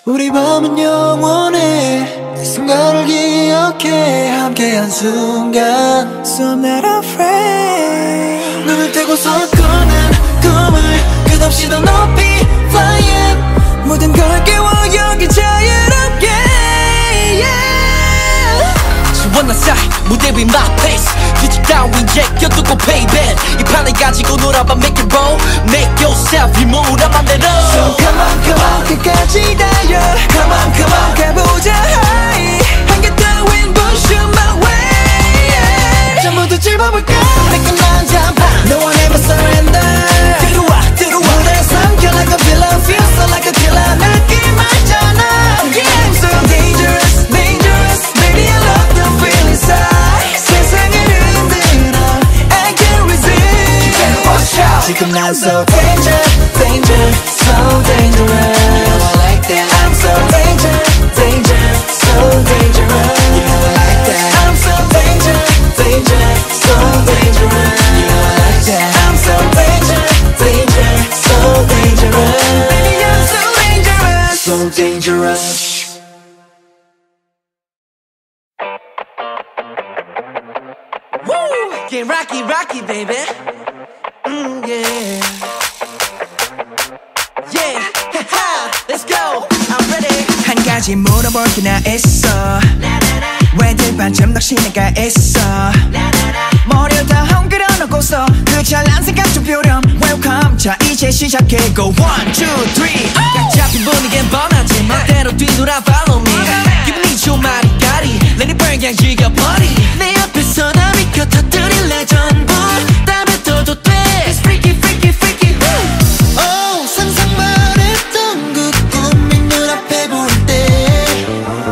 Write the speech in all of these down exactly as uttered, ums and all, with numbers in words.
우리 밤은 영원해 그 순간을 기억해 함께한 순간 So I'm not afraid 눈을 떼고서 꾸는 꿈을 끝없이 더 높이 flying 모든 걸 깨워 여기 자유롭게 yeah. 지원한 사이 무대 위 my place 뒤집 따윈 제껴두고 payback 이 판을 가지고 놀아봐 make it roll make yourself 이 무라 맘대로 So come on come on 끝까지 달려 Come on come on 가보자 high 한개 따윈 push you my way yeah. 전부 다 찔러볼까 매끈한 잠깐 No one ever surrender 들어와 들어와 무대 삼켜 like a villain feel so like a killer 느낌 알잖아 Yeah I'm so dangerous dangerous Baby I love the feel inside 세상을 흔들어 I can't resist 지금 난 so danger danger so dangerous You know I like that I'm so danger danger so dangerous You know I like that I'm so danger danger so dangerous You know I like that I'm so danger danger so dangerous Baby I'm so dangerous so dangerous Woo! Get rocky rocky baby mm, yeah Yeah ha let's go I'm ready 한 가지 물어볼 게 나 있어 왜들 반쯤 낚시내가 있어 머리를 다 헝그려 놓고서 그 잘난 생각 좀 표렴 Welcome 자 이제 시작해 Go one two three 각 잡힌 분위기엔 뻔하지 멋대로 뒤돌아 follow me 기분이 좋은 마리까리 Let it burn 그냥 즐겨버리 내 앞에서 나 비켜 터뜨릴래 전부 다 뱉어도 돼 It's freaky freaky freaky Oh 상상만 했던 그 꿈이 눈앞에 보일 때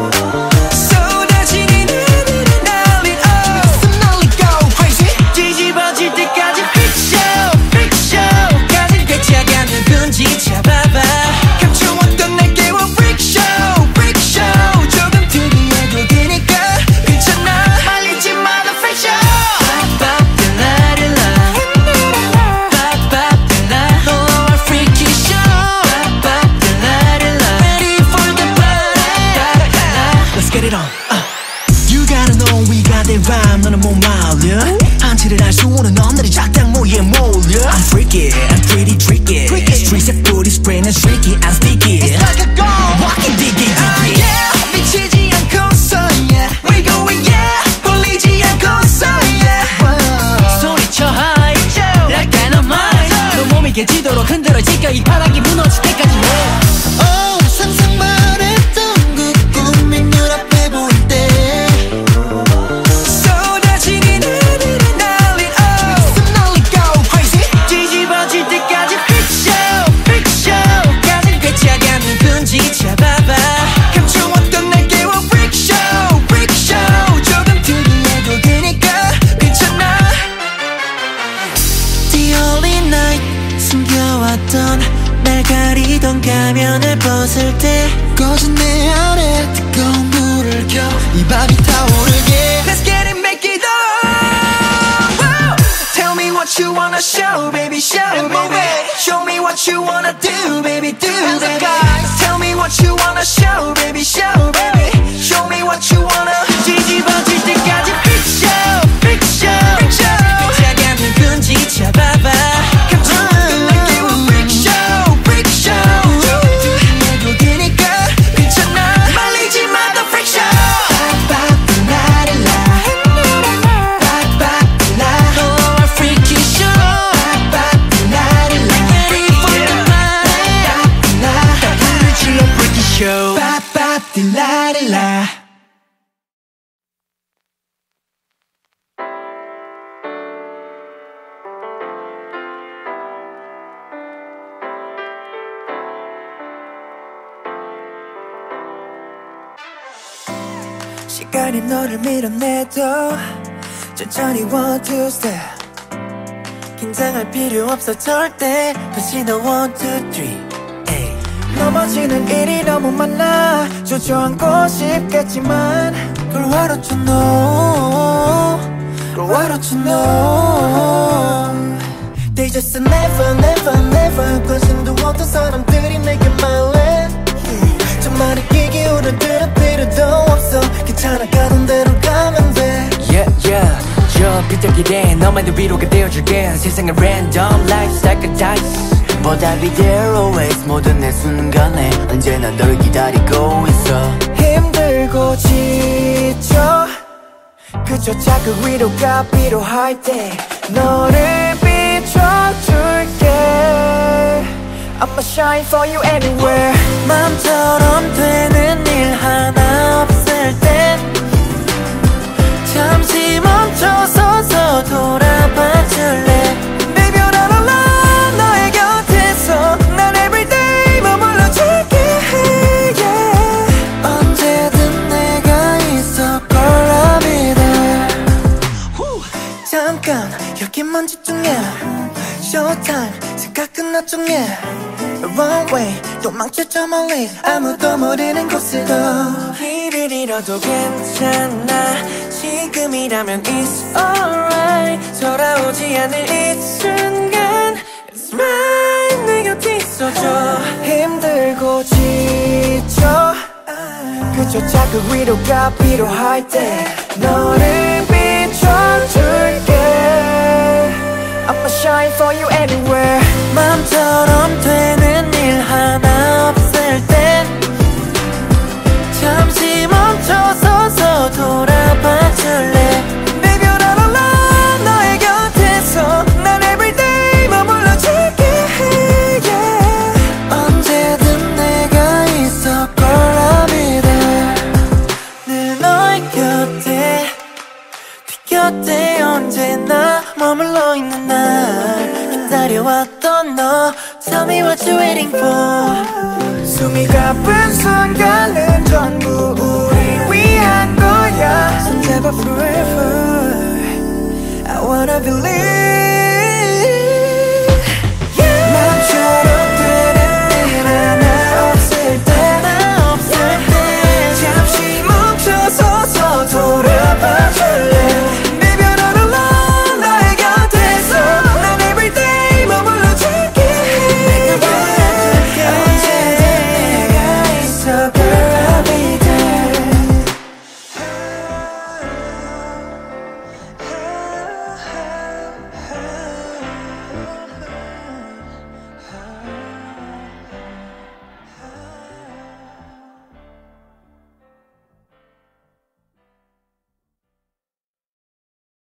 쏟아진 이 눈물이 날린 Oh 가슴 날리 go crazy 뒤집어질 때까지 freak show freak show 가슴 꿰차가는 분지 잡아봐 감춰왔던 내게와 freak show freak show 조금 특이해도 되니까 괜찮아 말리지 마 the freak show rhyme 너는 못 말려 한치를 할 수 없는 놈들이 작당 모에 몰려 I'm freaky, I'm pretty tricky Street's booty spraying and streaky and sticky It's like a gun walking diggy diggy uh, yeah 미치지 않고서 yeah We going yeah 홀리지 않고서 yeah wow. 소리쳐 high like dynamite 너 몸이 깨지도록 흔들어 지켜 이 바닥이 무너질 때까지 Oh 상상만 했던 그 꿈이 눈앞에 보일 때 날 가리던 가면을 벗을 때 꺼진 내 안에 뜨거운 불을 켜 이 밤이 타오르게 Let's get it make it on Whoa. Tell me what you wanna show baby show baby Show me what you wanna do baby do baby Tell me what you wanna show baby show baby Show me what you wanna 뒤집어질 때까지 freak show freak show freak show 꿰차가는 분지 잡아봐 시간이 너를 밀어내도 천천히 one two step 긴장할 필요 없어 절대 다시 너 one two three ay. 넘어지는 일이 너무 많아 주저앉고 싶겠지만 Girl why don't you know Girl why don't you know They just never never never 관심도 없던 사람들이 내게 말해 정말 말을 들을 필요도 없어 괜찮아 가던 대로 가면 돼 Yeah yeah 저 빗대길에 너만의 위로가 되어줄게 세상의 random lifestyle dice 보다 be there always 모든 내 순간에 언제나 널 기다리고 있어 힘들고 지쳐 그저 작은 위로가 필요할 때 너를 비춰줄게 I'ma shine for you anywhere 맘처럼 되는 일 하나 없을 땐 잠시 멈춰서서 돌아봐줄래 Baby you're not alone 너의 곁에서 난 everyday 머물러줄게 yeah. 언제든 내가 있어 girl I'll be there 잠깐 여기만 집중해 Showtime 생각 끝났죠 yeah Wrong way 도망쳐 저 멀리 아무도 모르는 곳으로 길을 잃어도 괜찮아 지금이라면 it's alright 돌아오지 않을 이 순간 It's right 내 곁에 있어줘 힘들고 지쳐 그저 작은 위로가 필요할 때 너를 비춰줄게 I'ma shine for you anywhere 맘처럼 되는 일 하나 없을 땐 잠시 멈춰서서 돌아봐줄래 Baby you're not alone 너의 곁에서 난 everyday 머물러줄게 yeah. 언제든 내가 있어 girl I'll be there 늘 너의 곁에 네 곁에 언제나 머물러 있는 날 기다려왔던 너 Tell me what you're waiting for 숨이 가쁜 순간은 전부 우리 위한 거야 So never forever I wanna believe